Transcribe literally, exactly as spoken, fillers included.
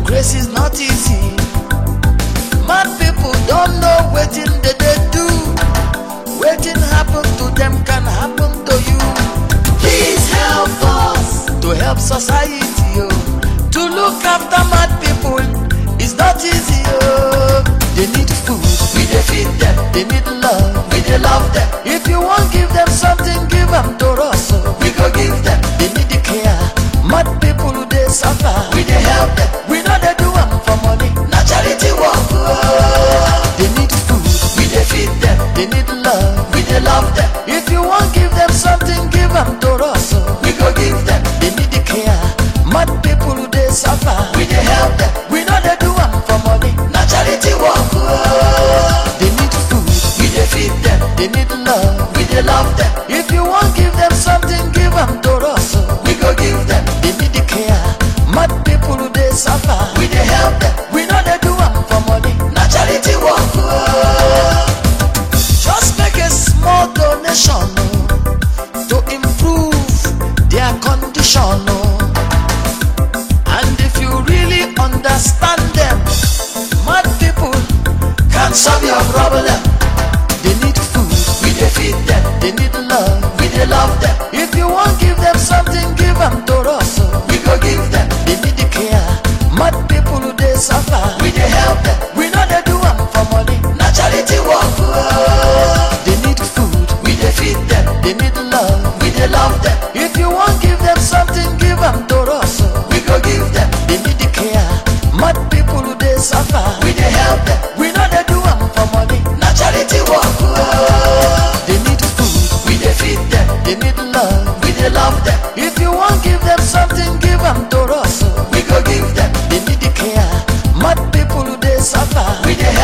Grace is not easy. Mad people don't know wetin they dey do. Wetin happen to them can happen to you. Please help us to help society, oh. To look after mad people is not easy, oh. They need food, we dey feed them. They need love, we dey love them. If you want give them something, give them to us, oh. We go give them. They need the care. Mad people who dey suffer, we dey help them. We know they do them for money, na charity work, oh. They need food, we dey feed them. They need love, we dey love them. If you want give them something, give them to us, oh. We go give them. They need the care. Mad people who dey suffer, we dey help them. We know they do them for money, na charity work, oh. They need food, we dey feed them. They need love, we dey love them. If you want give them something, give them to us, oh. We go give them. They need the care. Mad people who dey suffer, we dey help them. We know they do them for money, na charity work, oh. Just make a small donation, oh, to improve their condition, oh. And if you really understand them, mad people can solve your problem. They need food, we dey feed them. They need love, we dey love them. If you want give them something, give them to us, oh. We go give them. They need the care. Mad people who dey suffer, we dey help them. We know they do them for money, na charity work, oh. They need food, we dey feed them. They need love, we dey love them. If you want give them something, give them to us, oh. We go give them. They need the care. Mad people who dey suffer, we dey help them. We know they do them for money, na charity work, oh. They need food, we dey feed them. They need love, we dey love them. If you want give them something, give them to us, oh. We go give them. They need the care. Mad people who dey suffer, we dey